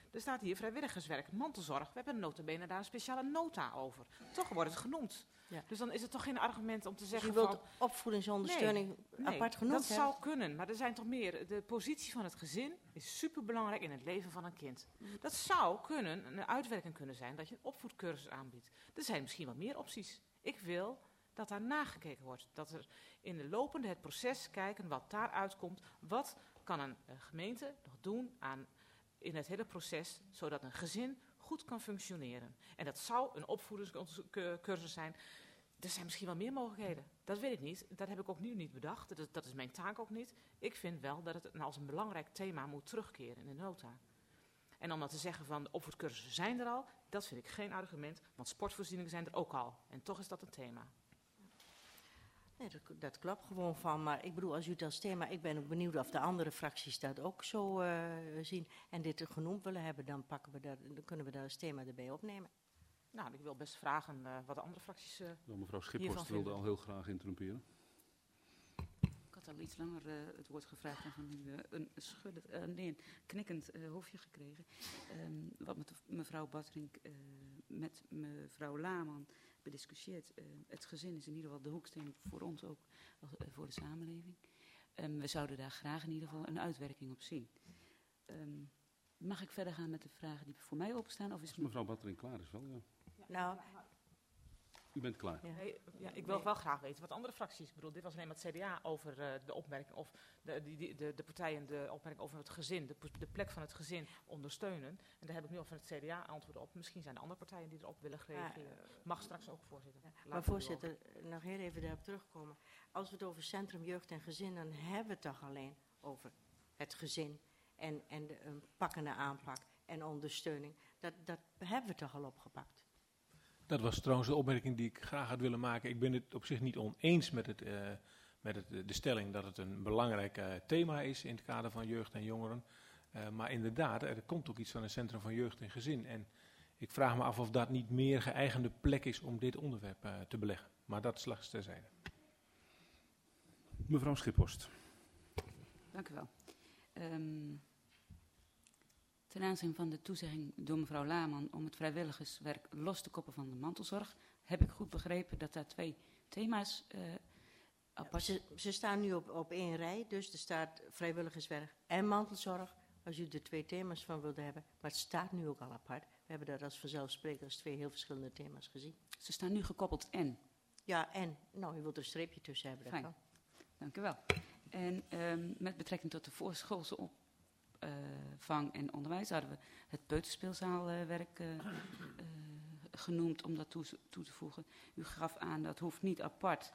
Er staat hier vrijwilligerswerk, mantelzorg. We hebben nota bene daar een speciale nota over. Toch wordt het genoemd. Ja. Dus dan is het toch geen argument om te Dus zeggen je wilt van... opvoedingsondersteuning apart genoemd dat hebben? zou kunnen, maar er zijn toch meer... De positie van het gezin is superbelangrijk in het leven van een kind. Dat zou kunnen, een uitwerking kunnen zijn, dat je een opvoedcursus aanbiedt. Er zijn misschien wat meer opties. Ik wil dat daar nagekeken wordt. Dat er in de lopende het proces kijken wat daaruit komt. Wat kan een gemeente nog doen in het hele proces, zodat een gezin goed kan functioneren. En dat zou een opvoedingscursus zijn. Er zijn misschien wel meer mogelijkheden. Dat weet ik niet. Dat heb ik ook nu niet bedacht. Dat is mijn taak ook niet. Ik vind wel dat het als een belangrijk thema moet terugkeren in de nota. En om dan te zeggen van de opvoedcursussen zijn er al, dat vind ik geen argument, want sportvoorzieningen zijn er ook al. En toch is dat een thema. Nee, dat klopt gewoon van. Maar ik bedoel, als u het als thema... Ik ben ook benieuwd of de andere fracties dat ook zo zien. En dit er genoemd willen hebben, dan kunnen we dat als thema erbij opnemen. Nou, ik wil best vragen wat de andere fracties Mevrouw Schiphorst wilde al heel graag interrumperen. Ik had al iets langer het woord gevraagd en van u een knikkend hoofdje gekregen. Wat met mevrouw Batterink met mevrouw Laman bediscussieerd. Het gezin is in ieder geval de hoeksteen voor ons ook, voor de samenleving. We zouden daar graag in ieder geval een uitwerking op zien. Mag ik verder gaan met de vragen die voor mij openstaan? Of is Als mevrouw Batterink klaar is wel, ja. Nou, U bent klaar. ja. Ja, ik wil wel graag weten wat andere fracties... Ik bedoel, dit was alleen maar het CDA over de opmerking... of de partijen de opmerking over het gezin... de plek van het gezin ondersteunen. En daar heb ik nu al van het CDA antwoorden op. Misschien zijn er andere partijen die erop willen reageren. Mag straks ook, voorzitter. Ja, maar voorzitter, nog heel even daarop terugkomen. Als we het over Centrum Jeugd en Gezin... dan hebben we het toch alleen over het gezin... en de pakkende aanpak en ondersteuning. Dat hebben we toch al opgepakt. Dat was trouwens de opmerking die ik graag had willen maken. Ik ben het op zich niet oneens met de stelling dat het een belangrijk thema is in het kader van jeugd en jongeren. Maar inderdaad, er komt ook iets van een Centrum van Jeugd en Gezin. En ik vraag me af of dat niet meer geëigende plek is om dit onderwerp te beleggen. Maar dat slechts terzijde. Mevrouw Schiphorst. Dank u wel. Ten aanzien van de toezegging door mevrouw Laman om het vrijwilligerswerk los te koppelen van de mantelzorg, heb ik goed begrepen dat daar twee thema's apart... Ze staan nu op één rij, dus er staat vrijwilligerswerk en mantelzorg, als u er twee thema's van wilde hebben. Maar het staat nu ook al apart. We hebben dat als vanzelfsprekend als twee heel verschillende thema's gezien. Ze staan nu gekoppeld en. Ja, en, nou, u wilt er een streepje tussen hebben, dat Fijn. kan. Dank u wel. En met betrekking tot de voorschoolse opvang en onderwijs hadden we het peuterspeelzaalwerk genoemd om dat toe te voegen. U gaf aan dat hoeft niet apart,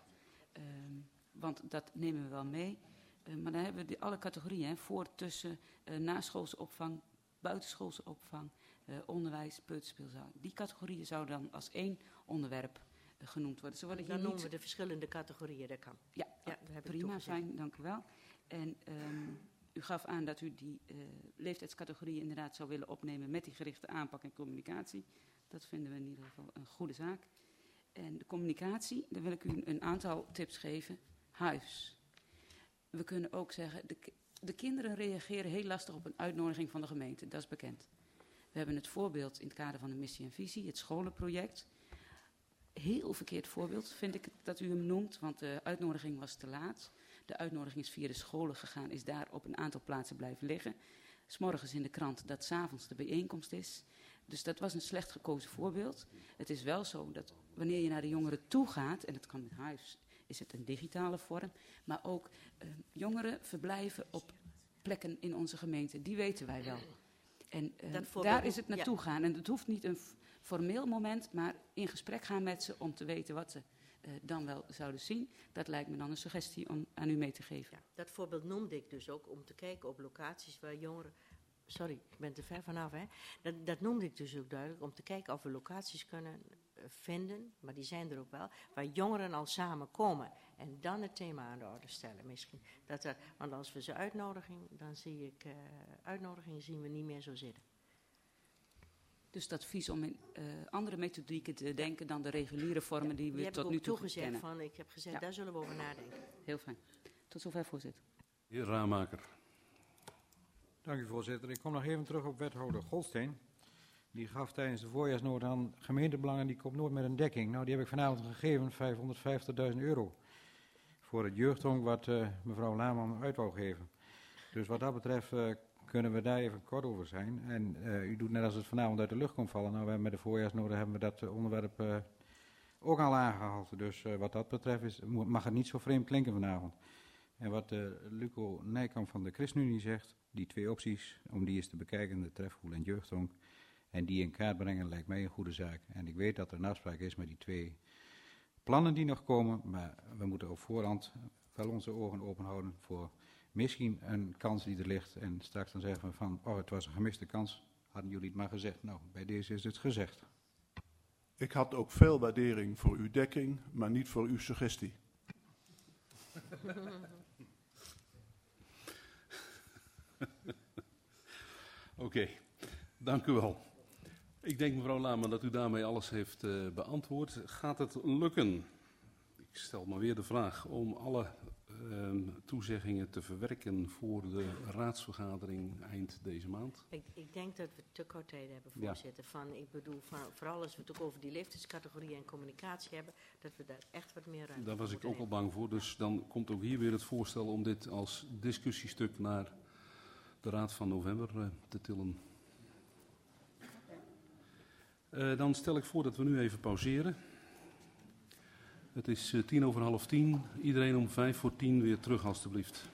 want dat nemen we wel mee. Maar dan hebben we alle categorieën, voor, tussen, naschoolse opvang, buitenschoolse opvang, onderwijs, peuterspeelzaal. Die categorieën zouden dan als één onderwerp genoemd worden. Ze worden Dan hier noemen niet... we de verschillende categorieën, dat kan. Ja, Ja, daar heb ik prima, toegezegd. fijn, dank u wel. En u gaf aan dat u die leeftijdscategorieën inderdaad zou willen opnemen met die gerichte aanpak en communicatie. Dat vinden we in ieder geval een goede zaak. En de communicatie, daar wil ik u een aantal tips geven. Huis. We kunnen ook zeggen, de kinderen reageren heel lastig op een uitnodiging van de gemeente, dat is bekend. We hebben het voorbeeld in het kader van de missie en visie, het scholenproject. Heel verkeerd voorbeeld vind ik dat u hem noemt, want de uitnodiging was te laat. De uitnodiging is via de scholen gegaan, is daar op een aantal plaatsen blijven liggen. 's Morgens in de krant dat 's avonds de bijeenkomst is. Dus dat was een slecht gekozen voorbeeld. Het is wel zo dat wanneer je naar de jongeren toe gaat, en dat kan met huis, is het een digitale vorm. Maar ook jongeren verblijven op plekken in onze gemeente, die weten wij wel. En daar is het naartoe gaan. En het hoeft niet een formeel moment, maar in gesprek gaan met ze om te weten wat ze dan wel zouden zien. Dat lijkt me dan een suggestie om aan u mee te geven. Ja, dat voorbeeld noemde ik dus ook om te kijken op locaties waar jongeren... Sorry, ik ben te ver vanaf, hè. Dat noemde ik dus ook duidelijk, om te kijken of we locaties kunnen vinden, maar die zijn er ook wel, waar jongeren al samenkomen. En dan het thema aan de orde stellen misschien. Want als we ze uitnodigingen zien we niet meer zo zitten. Dus het advies om in andere methodieken te denken dan de reguliere vormen die we tot nu toe kennen. Ik heb gezegd, daar zullen we over nadenken. Heel fijn. Tot zover, voorzitter. Heer Raamakers. Dank u, voorzitter. Ik kom nog even terug op wethouder Goldsteen. Die gaf tijdens de voorjaarsnota aan gemeentebelangen, die komt nooit met een dekking. Nou, die heb ik vanavond gegeven, €550.000. Voor het jeugdhonk wat mevrouw Laman uit wou geven. Dus wat dat betreft kunnen we daar even kort over zijn. En u doet net als het vanavond uit de lucht komt vallen. Nou, we hebben met de voorjaarsnota hebben we dat onderwerp ook al aangehaald. Dus wat dat betreft mag het niet zo vreemd klinken vanavond. En wat Luco Nijkamp van de ChristenUnie zegt, die 2 opties, om die eens te bekijken, de trefgoed en het jeugdhonk, en die in kaart brengen, lijkt mij een goede zaak. En ik weet dat er een afspraak is met die 2 plannen die nog komen, maar we moeten op voorhand wel onze ogen open houden voor misschien een kans die er ligt. En straks dan zeggen we van, oh, het was een gemiste kans, hadden jullie het maar gezegd. Nou, bij deze is het gezegd. Ik had ook veel waardering voor uw dekking, maar niet voor uw suggestie. Oké, dank u wel. Ik denk, mevrouw Laman, dat u daarmee alles heeft beantwoord. Gaat het lukken? Ik stel maar weer de vraag om alle toezeggingen te verwerken voor de raadsvergadering eind deze maand. Ik denk dat we te kort tijd hebben, voorzitter. Ja. Ik bedoel, vooral als we het ook over die leeftijdscategorieën en communicatie hebben, dat we daar echt wat meer ruimte Daar was ik ook hebben. al bang voor. Dus dan komt ook hier weer het voorstel om dit als discussiestuk naar de Raad van November te tillen. Dan stel ik voor dat we nu even pauzeren. Het is 10:09. Iedereen om 9:55 weer terug, alstublieft.